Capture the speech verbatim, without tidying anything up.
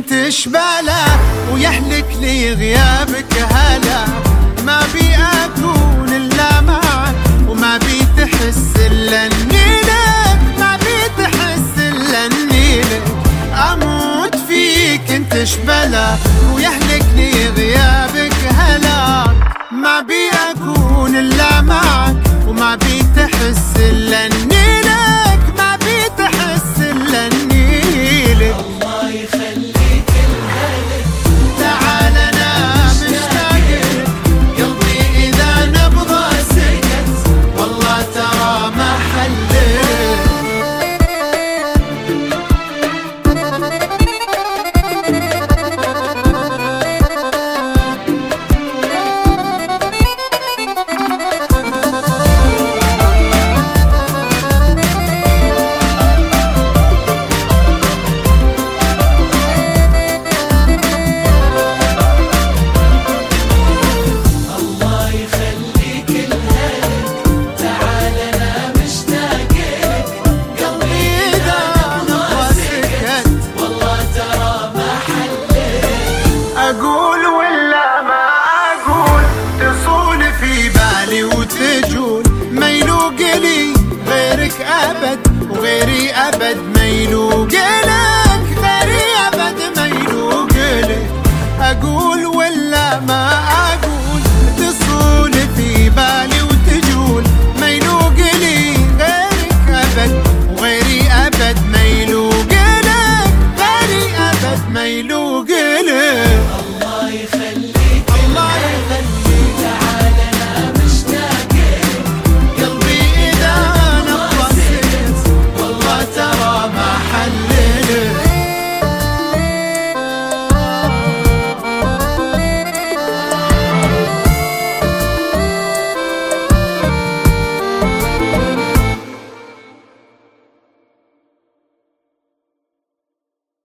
كنت شباله ويهلك لي غيابك هلا. ما بي اكون الا معك وما بي تحس الا اني لك، ما بي تحس الا اني لك. اموت فيك انت شباله ويهلك لي غيابك هلا. ما بي اكون الا معك وما بي تحس الا اني لك، ما بي تحس الا اني لك. الله يخليك الهلك، تعال انا مشتاق لك، قلبي اذا نبضه سكت والله ترى ما حلك. أقول ولا ما أقول تصول في بالي وتجول، ما يلوق لي غيرك أبد وغيري أبد